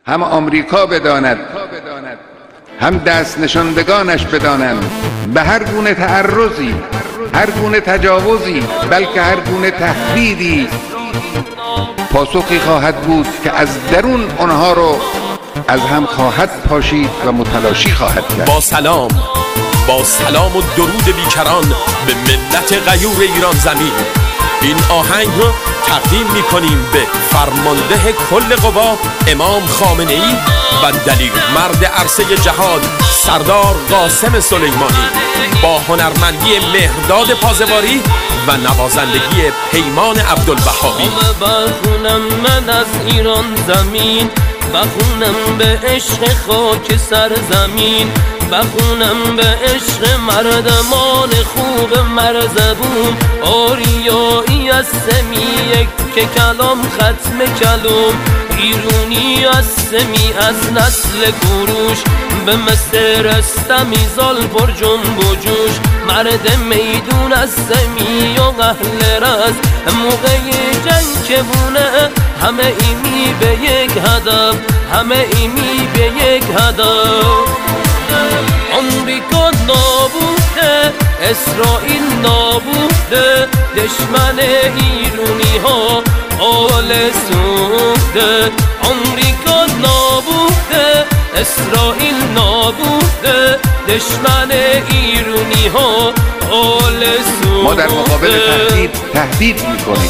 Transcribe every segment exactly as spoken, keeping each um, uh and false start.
هم آمریکا بداند هم دست نشاندگانش بدانند به هر گونه تعرضی، هر گونه تجاوزی، بلکه هر گونه تهدیدی پاسخی خواهد بود که از درون آنها رو از هم خواهد پاشید و متلاشی خواهد کرد. با سلام، با سلام و درود بیکران به ملت غیور ایران زمین، این آهنگ رو تقدیم میکنیم به فرمانده کل قوا امام خامنه ای و دلیر مرد عرصه جهاد سردار قاسم سلیمانی، با هنرمندی مهرداد پازواری و نوازندگی پیمان عبدالوهابی. بخونم من از ایران زمین، بخونم به عشق خاک سرزمین، بخونم به عشق مردمان خوب مرزبون، آریایی از سمیه که کلام ختم کلام، ایرونی از سمی از نسل گروش، به مصر استمی زال پر جنب و جوش، مرد میدون از سمی و اهل رز، موقع جنگ که بونه همه ایمی به یک هدف، همه ایمی به یک هدف. آمریکا نابوده، اسرائیل نابوده، دشمن ایرونی ها آل سوده. آمریکا نابوده، اسرائیل نابوده، دشمن ایرونی ها آل سوده. ما در مقابل تهدید تهدید میکنیم.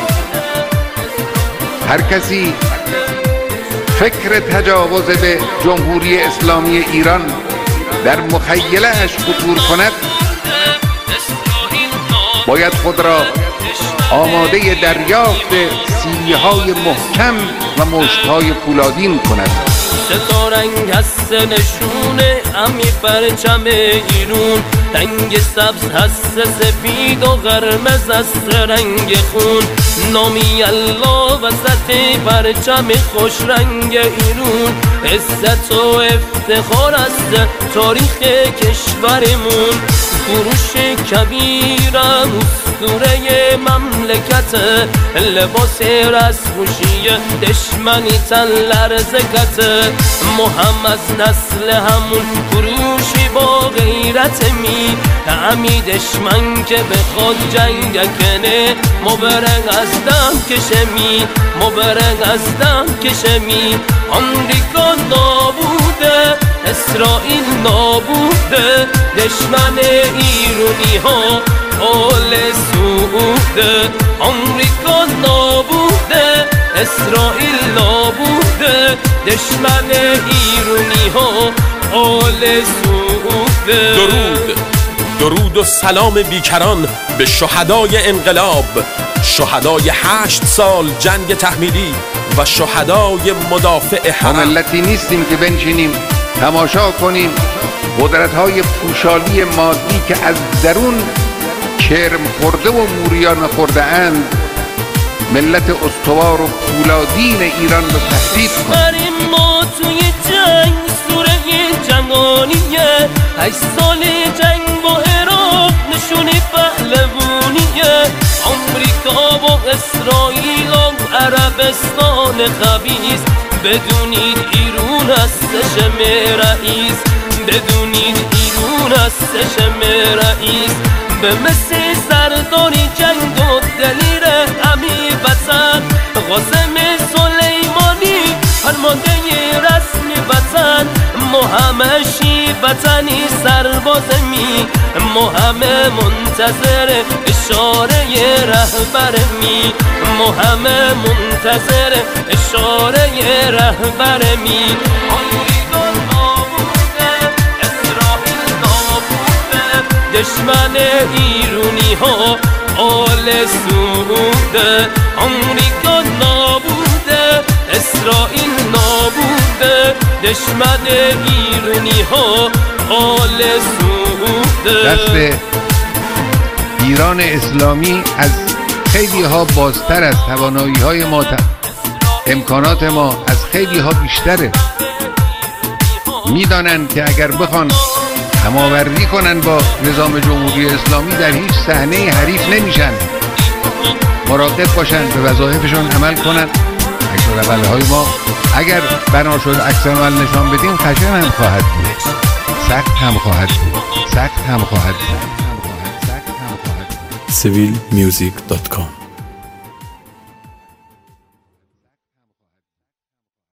هر کسی فکر تجاوز به جمهوری اسلامی ایران در مخیله اش خطور کند باید خود را آماده دریافت سیلی های محکم و مشت های پولادین کند. ستارنگ هست نشونه امی پرچم ایرون، رنگ سبز هست سفید و قرمز است رنگ خون، نامی الله وسط پرچم خوش رنگ ایرون، عزت و افتخار است تاریخ کشورمون، فروش کبیرم اسطوره مملکت، لباس رسموشی دشمنی تن لرزکت، مهم از نسل همون فروشی با غیرت می، همی دشمن که بخواد جنگ کنه مبرق از دم کشمی، مبرق از دم کشمی. آمریکا نابوده، اسرائیل نابوده، دشمن ایرونی ها آل سوده. آمریکا نابوده، اسرائیل نابوده، دشمن ایرونی ها آل سوده. درود درود و سلام بیکران به شهدای انقلاب، شهدای هشت سال جنگ تحمیلی و شهدای مدافع حرم. ما ملتی نیستیم که بنشینیم تماشا کنیم قدرت‌های پوشالی مادی که از درون کرم خورده و موریان خورده اند ملت استوار و پولادین ایران رو تهدید کنند. ما توی جنگ سوره جنگانیه، هشت سال جنگ با عراق نشونی پهلوانیه، آمریکا و اسرائیل و عربستان خبیث، بدونید ایران هست شم رئیس، بدونید ایران هست شم رئیس، به مثل سرداری جنگ و دلیر امی وطن، قاسم سلیمانی فرمانده رسمی وطن، مهمشی وطنی سربازمی، مهم منتظر اشاره رهبر می، مهم منتظر اشاره رهبر می. آمریکا نابوده، اسرائیل نابوده، دشمن ایرونی ها آل سوده. آمریکا نابوده، اسرائیل نابوده، دشمن ایرونی ها آل سوده. دست ایران اسلامی از خیلی ها بازتر است، توانایی های ما، امکانات ما از خیلی ها بیشتره. میدانند که اگر بخوان هماوردی کنن با نظام جمهوری اسلامی در هیچ صحنه حریف نمیشن. مراقب باشن، به وظایفشون عمل کنن. عکس العمل های ما اگر بنا شد عکس العمل نشان بدیم خشن هم خواهد بود، سخت هم خواهد بود، سخت هم خواهد بود. سیویل میوزیک دات کام